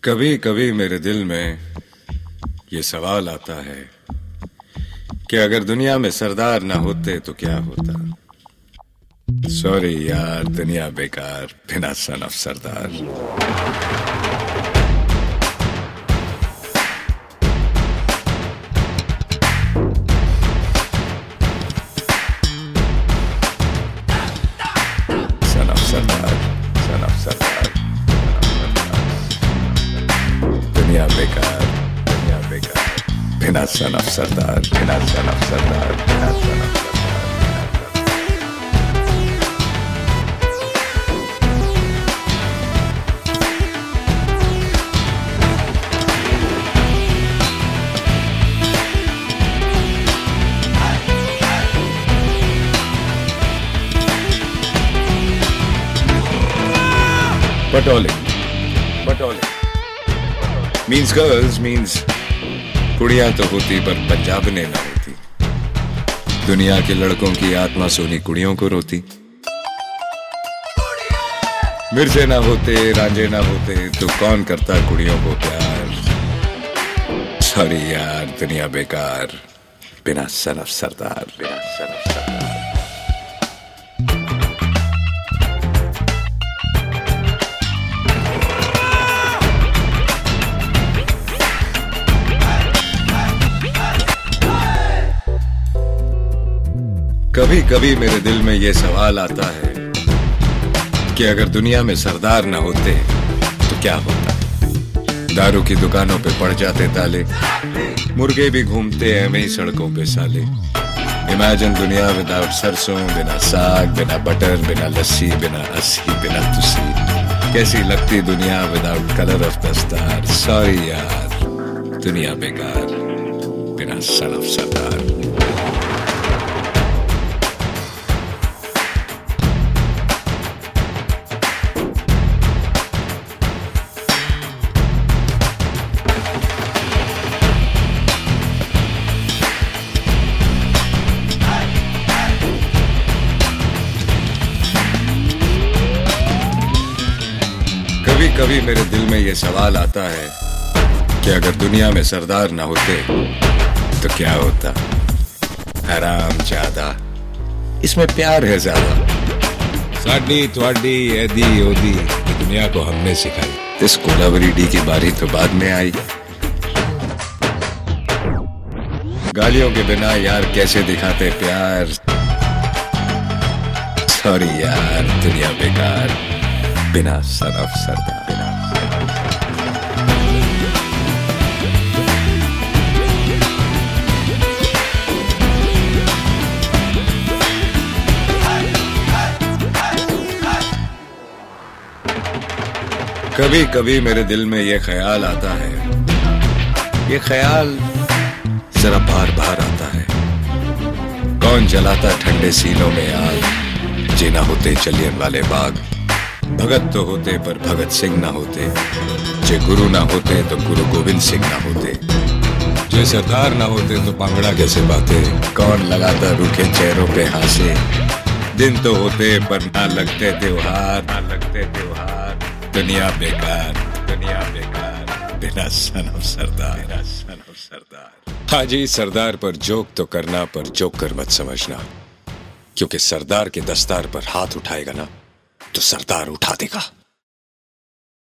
कभी कभी मेरे दिल में ये सवाल आता है कि अगर दुनिया में सरदार ना होते तो क्या होता। सॉरी यार, दुनिया बेकार बिना सन ऑफ सरदार। दुनिया बेकार बिना सन ऑफ सरदार, बिना सन ऑफ सरदार, बिना सन ऑफ सरदार। बटोले means girls means कुड़ियां तो होती पर पंजाब ने ना होती। दुनिया के लड़कों की आत्मा सोनी कुड़ियों को रोती। मिर्जे ना होते, रांझे ना होते तो कौन करता कुड़ियों को प्यार। सॉरी यार, दुनिया बेकार बिना सन ऑफ सरदार, बिना सन ऑफ सरदार। कभी कभी मेरे दिल में ये सवाल आता है कि अगर दुनिया में सरदार ना होते तो क्या होता। दारू की दुकानों पे पड़ जाते ताले, मुर्गे भी घूमते एवं ही सड़कों पे साले। इमेजिन दुनिया विदाउट सरसों, बिना साग, बिना बटर, बिना लस्सी, बिना अस्सी, बिना तुसी। कैसी लगती दुनिया without colour of the star. Sorry यार, दुनिया बेकार बिना सन ऑफ सरदार। कभी कभी मेरे दिल में ये सवाल आता है कि अगर दुनिया में सरदार ना होते तो क्या होता। हराम ज्यादा, इसमें प्यार है ज्यादा। साडी थवाडी एदी ओदी ये दुनिया को हमने सिखाई। इस कोलावरी डी की बारी तो बाद में आई। गालियों के बिना यार कैसे दिखाते प्यार। सॉरी यार, दुनिया बेकार बिना सन ऑफ सरदार। कभी कभी मेरे दिल में ये ख्याल आता है, ये ख्याल जरा बार बार आता है। कौन जलाता ठंडे सीनों में आग, जीना होते जलियन वाले बाग। भगत तो होते पर भगत सिंह ना होते, जे गुरु ना होते तो गुरु गोविंद सिंह ना होते, जे सरदार ना होते तो भांगड़ा कैसे बाते। कौन लगाता रूखे चेहरों पे हासे। दिन तो होते पर ना लगते त्योहार, ना लगते त्योहार। दुनिया बेकार बिना सन ऑफ सरदार, बिना सन ऑफ सरदार। हाजी सरदार पर जोक तो करना, पर जोक कर मत समझना, क्योंकि सरदार के दस्तार पर हाथ उठाएगा ना तो सरदार उठा देगा।